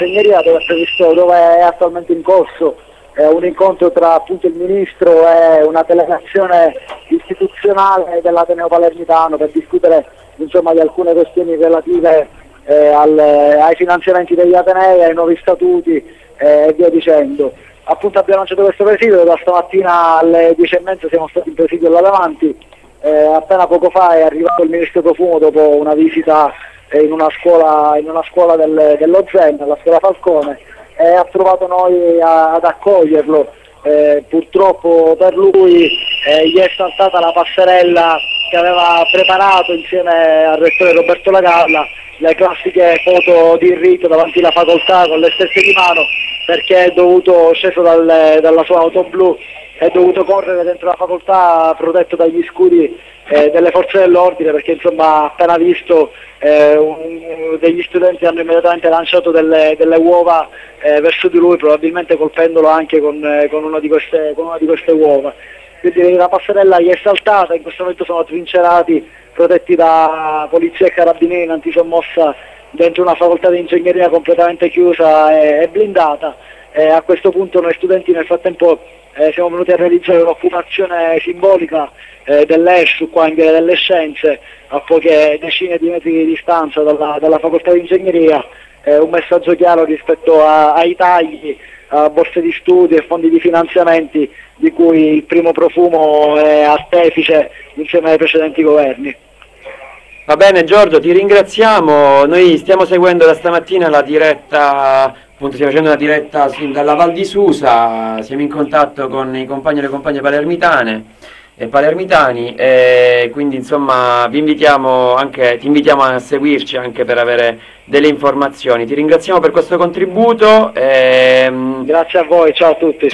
Ingegneria dove è attualmente in corso un incontro tra appunto il Ministro e una delegazione istituzionale dell'Ateneo Palermitano per discutere insomma di alcune questioni relative ai finanziamenti degli Atenei, ai nuovi statuti e via dicendo. Appunto abbiamo lanciato questo presidio, da stamattina alle 10:30 siamo stati in presidio là davanti, appena poco fa è arrivato il Ministro Profumo dopo una visita in una scuola dello Zen, la scuola Falcone, e ha trovato noi ad accoglierlo. Purtroppo per lui gli è saltata la passerella che aveva preparato insieme al rettore Roberto Lagalla, le classiche foto di rito davanti alla facoltà con le stesse di mano, perché è sceso dalla sua auto blu, è dovuto correre dentro la facoltà protetto dagli scudi delle forze dell'ordine, perché insomma appena visto degli studenti hanno immediatamente lanciato delle uova verso di lui, probabilmente colpendolo anche con una di queste uova. Quindi la passerella gli è saltata, in questo momento sono trincerati, protetti da polizia e carabinieri in antisommossa dentro una facoltà di ingegneria completamente chiusa e blindata. A questo punto noi studenti nel frattempo siamo venuti a realizzare un'occupazione simbolica dell'ESSU qua in Via delle Scienze, a poche decine di metri di distanza dalla facoltà di ingegneria, un messaggio chiaro rispetto ai tagli a borse di studio e fondi di finanziamenti di cui il primo Profumo è artefice insieme ai precedenti governi. Va bene Giorgio, ti ringraziamo. Noi stiamo seguendo da stamattina la diretta, appunto stiamo facendo una diretta dalla Val di Susa, siamo in contatto con i compagni e le compagne palermitane e palermitani, e quindi insomma ti invitiamo a seguirci anche per avere delle informazioni. Ti ringraziamo per questo contributo. Grazie a voi, ciao a tutti.